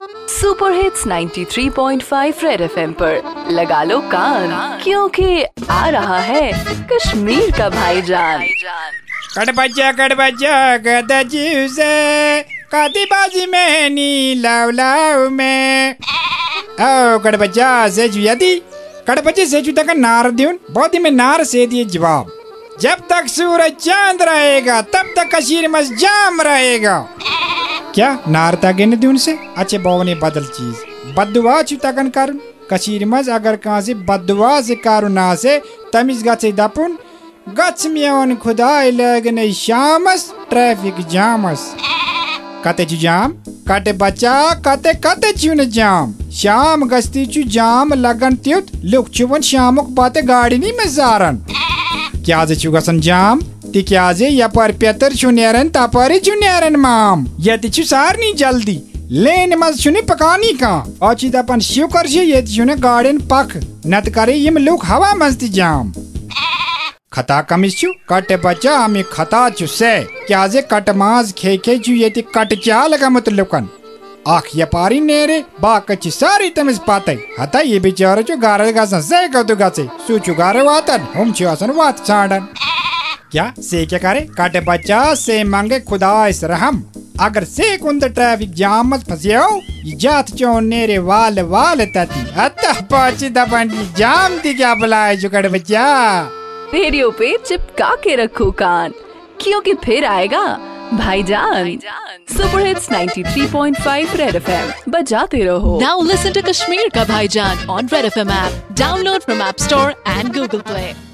Super hits 93.5 red FM पर लगा लो कान, क्योंकि आ रहा है कश्मीर का भाईजान। कट बच्चा गदा से काती बाजी में नी लाव में ओ कट बच्चा से जुयाती कट बच्चे से जुता का नार दियोन बहुत ही में नार से दिए जवाब, जब तक सूरज चांद रहेगा तब तक कश्मीर में जाम रहेगा। क्या नार तागेन दियोन से अच्छे बोवने बदल चीज बदुआ चुतागन करुन कश्मीर में अगर कहाँ से बदुआ से कारुना से तमिज गचे दपुन गच में खुदाई लगने शामस ट्रैफिक जामस कते चु जाम कटे बच्चा कते चुन जाम शाम गस्ती चु जाम लगन त्युत लुक चुवन शामुक बाते गाड़ी नहीं में जारन क्या जे चु गसन जाम ती क्या जे यपर पेतर चु नेरन तपरी चु नेरन माम यति चु सारनी जल्दी लेन मज चुने पकानी का और अपन शुक्र से ये चुने गाड़िन पक नत करे यम लुक हवा मस्ती जाम खता कमिस छु कटे बच्चा हमें खता छु से क्या जे कट माज खे छु ये कट चा लगा मत लुकन आख ये पारी नेरे बाक सारी तमिस पाते हता ये बेचारे छु गारे गसन से कतु गसे सुचु गारे वातन हम छु असन वात साडन क्या से क्या करे कटे बच्चा से मांगे खुदा इस रहम अगर से कुंद ट्रैफिक जाम मत फसियो जात चो नेरे वाल तती अतः पाची दबंडी जाम दी क्या बुलाए छु कटे बच्चा रेडियो पे चिपका के रखो कान, क्योंकि फिर आएगा भाईजान। सुपर हिट्स 93.5 रेड एफएम बजाते रहो। Now listen to Kashmir Ka Bhaijan on Red FM app. Download from App Store and Google Play.